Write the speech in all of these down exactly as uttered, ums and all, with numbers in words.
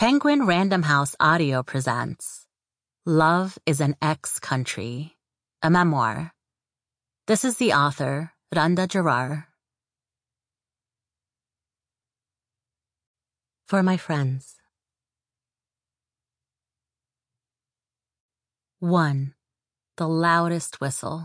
Penguin Random House Audio presents Love is an Ex-Country, a memoir. This is the author, Randa Jarar. For my friends. One, the loudest whistle.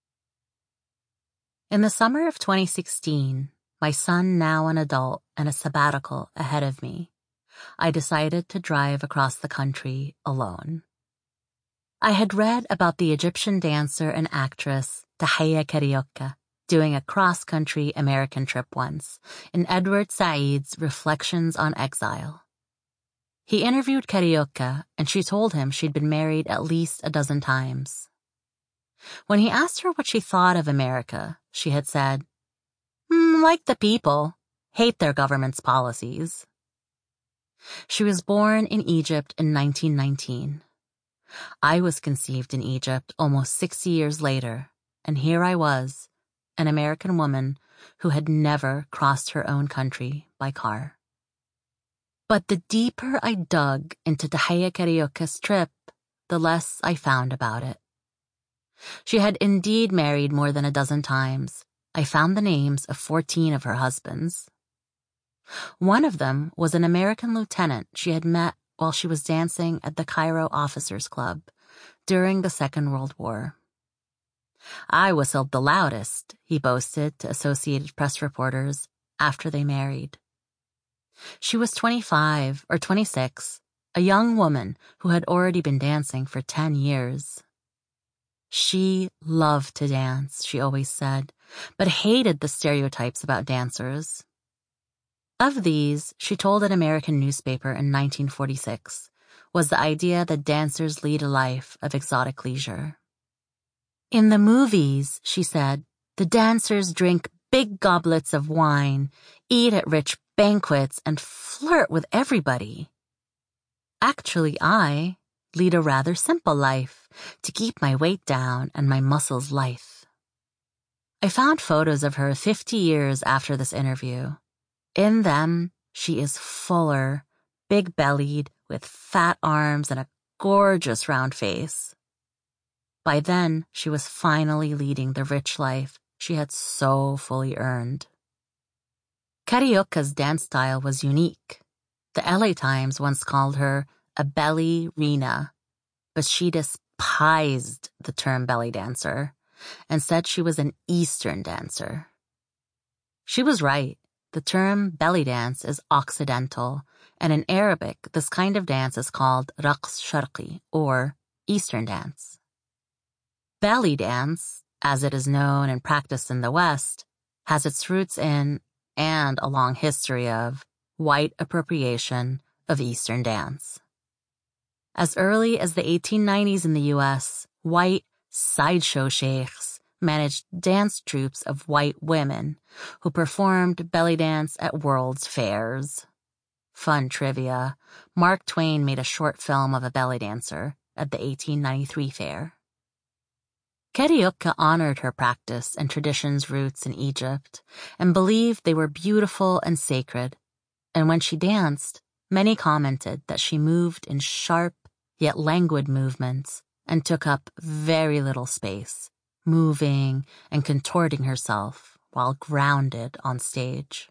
In the summer of twenty sixteen, my son, now an adult and a sabbatical ahead of me, I decided to drive across the country alone. I had read about the Egyptian dancer and actress Tahiyya Karaoke doing a cross-country American trip once in Edward Said's Reflections on Exile. He interviewed Karaoke, and she told him she'd been married at least a dozen times. When he asked her what she thought of America, she had said, mm, like the people, hate their government's policies. She was born in Egypt in nineteen nineteen. I was conceived in Egypt almost sixty years later, and here I was, an American woman who had never crossed her own country by car. But the deeper I dug into Tahiyya Karaoke's trip, the less I found about it. She had indeed married more than a dozen times. I found the names of fourteen of her husbands. One of them was an American lieutenant she had met while she was dancing at the Cairo Officers Club during the Second World War. I whistled the loudest, he boasted to Associated Press reporters after they married. She was twenty-five or twenty-six, a young woman who had already been dancing for ten years. She loved to dance, she always said, but hated the stereotypes about dancers. Of these, she told an American newspaper in nineteen forty-six, was the idea that dancers lead a life of exotic leisure. In the movies, she said, the dancers drink big goblets of wine, eat at rich banquets, and flirt with everybody. Actually, I lead a rather simple life to keep my weight down and my muscles lithe. I found photos of her fifty years after this interview. In them, she is fuller, big-bellied, with fat arms and a gorgeous round face. By then, she was finally leading the rich life she had so fully earned. Karaoke's dance style was unique. The L A Times once called her a belly Rena, but she despised the term belly dancer and said she was an Eastern dancer. She was right. The term belly dance is Occidental, and in Arabic, this kind of dance is called raqs sharqi, or Eastern dance. Belly dance, as it is known and practiced in the West, has its roots in, and a long history of, white appropriation of Eastern dance. As early as the eighteen nineties in the U S, white sideshow sheikhs managed dance troupes of white women who performed belly dance at world's fairs. Fun trivia, Mark Twain made a short film of a belly dancer at the eighteen ninety-three fair. Karaoke honored her practice and tradition's roots in Egypt and believed they were beautiful and sacred, and when she danced, many commented that she moved in sharp yet languid movements and took up very little space, moving and contorting herself while grounded on stage.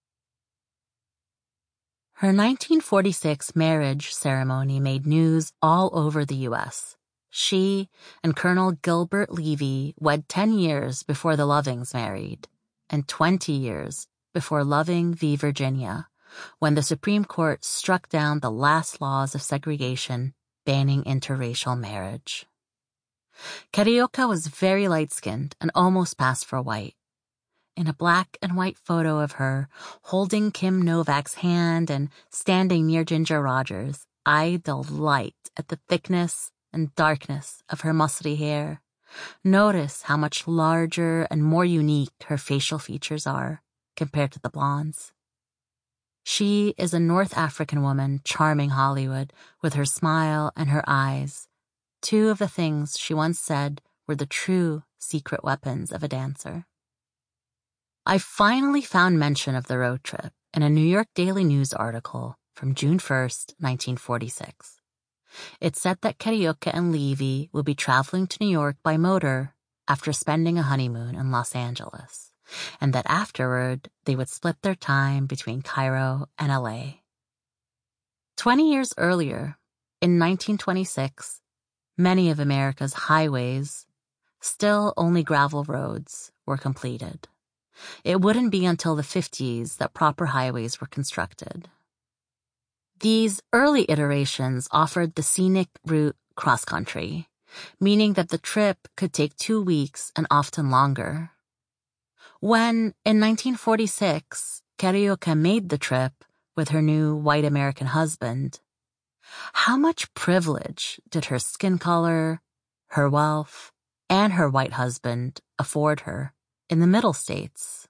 Her nineteen forty-six marriage ceremony made news all over the U S. She and Colonel Gilbert Levy wed ten years before the Lovings married, and twenty years before Loving v. Virginia, when the Supreme Court struck down the last laws of segregation banning interracial marriage. Karaoke was very light-skinned and almost passed for white. In a black and white photo of her holding Kim Novak's hand and standing near Ginger Rogers, I delight at the thickness and darkness of her muscly hair. Notice how much larger and more unique her facial features are compared to the blondes. She is a North African woman charming Hollywood with her smile and her eyes, two of the things she once said were the true secret weapons of a dancer. I finally found mention of the road trip in a New York Daily News article from June first, nineteen forty-six. It said that Carioca and Levy would be traveling to New York by motor after spending a honeymoon in Los Angeles, and that afterward they would split their time between Cairo and L A. Twenty years earlier, in nineteen twenty-six, many of America's highways, still only gravel roads, were completed. It wouldn't be until the fifties that proper highways were constructed. These early iterations offered the scenic route cross-country, meaning that the trip could take two weeks and often longer. When, in nineteen forty-six, Carioca made the trip with her new white American husband, how much privilege did her skin color, her wealth, and her white husband afford her in the Middle States?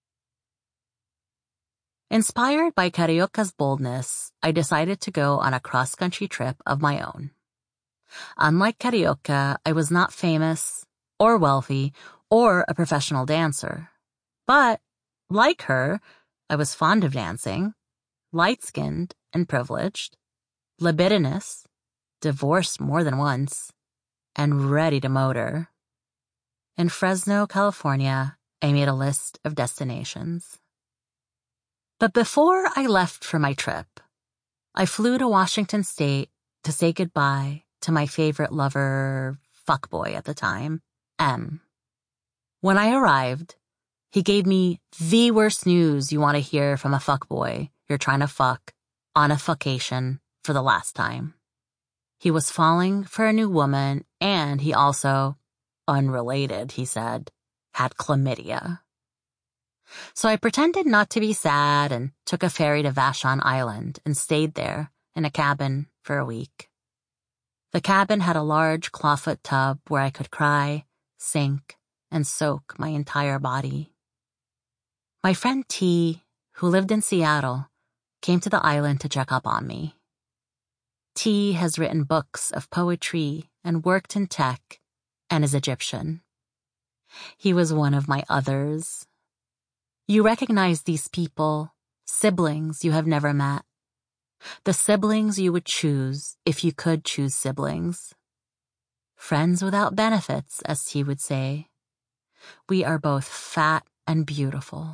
Inspired by Carioca's boldness, I decided to go on a cross-country trip of my own. Unlike Carioca, I was not famous, or wealthy, or a professional dancer. But, like her, I was fond of dancing, light-skinned and privileged, libidinous, divorced more than once, and ready to motor. In Fresno, California, I made a list of destinations. But before I left for my trip, I flew to Washington State to say goodbye to my favorite lover, fuckboy at the time, M. When I arrived, he gave me the worst news you want to hear from a fuckboy you're trying to fuck on a fuckation for the last time. He was falling for a new woman, and he also, unrelated, he said, had chlamydia. So I pretended not to be sad and took a ferry to Vashon Island and stayed there in a cabin for a week. The cabin had a large clawfoot tub where I could cry, sink, and soak my entire body. My friend T, who lived in Seattle, came to the island to check up on me. T has written books of poetry and worked in tech and is Egyptian. He was one of my others. You recognize these people, siblings you have never met. The siblings you would choose if you could choose siblings. Friends without benefits, as T would say. We are both fat and beautiful.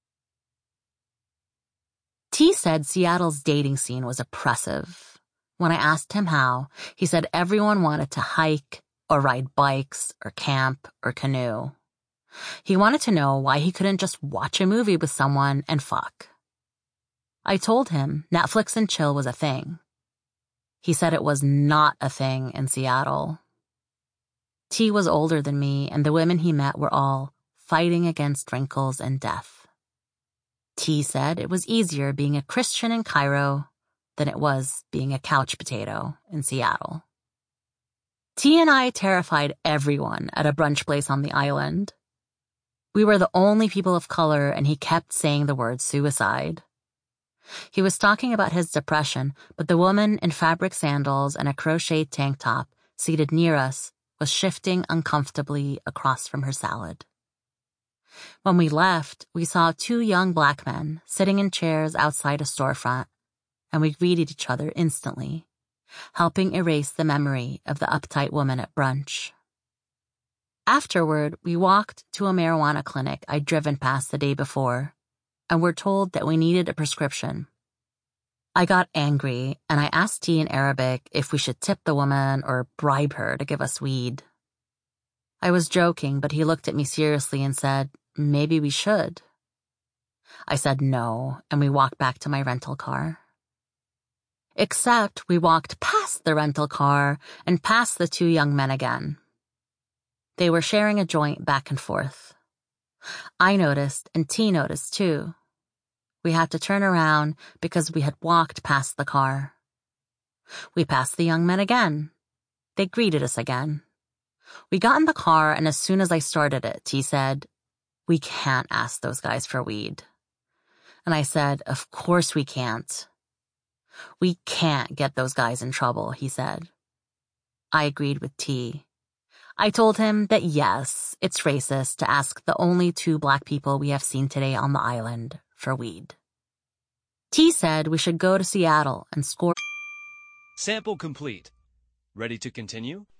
T said Seattle's dating scene was oppressive. When I asked him how, he said everyone wanted to hike or ride bikes or camp or canoe. He wanted to know why he couldn't just watch a movie with someone and fuck. I told him Netflix and chill was a thing. He said it was not a thing in Seattle. T was older than me, and the women he met were all fighting against wrinkles and death. T said it was easier being a Christian in Cairo than it was being a couch potato in Seattle. T and I terrified everyone at a brunch place on the island. We were the only people of color, and he kept saying the word suicide. He was talking about his depression, but the woman in fabric sandals and a crocheted tank top seated near us was shifting uncomfortably across from her salad. When we left, we saw two young black men sitting in chairs outside a storefront, and we greeted each other instantly, helping erase the memory of the uptight woman at brunch. Afterward, we walked to a marijuana clinic I'd driven past the day before, and were told that we needed a prescription. I got angry, and I asked T in Arabic if we should tip the woman or bribe her to give us weed. I was joking, but he looked at me seriously and said, maybe we should. I said no, and we walked back to my rental car. Except we walked past the rental car and past the two young men again. They were sharing a joint back and forth. I noticed, and T noticed too. We had to turn around because we had walked past the car. We passed the young men again. They greeted us again. We got in the car, and as soon as I started it, T said, we can't ask those guys for weed. And I said, of course we can't. We can't get those guys in trouble, he said. I agreed with T. I told him that yes, it's racist to ask the only two black people we have seen today on the island for weed. T said we should go to Seattle and score. Sample complete. Ready to continue?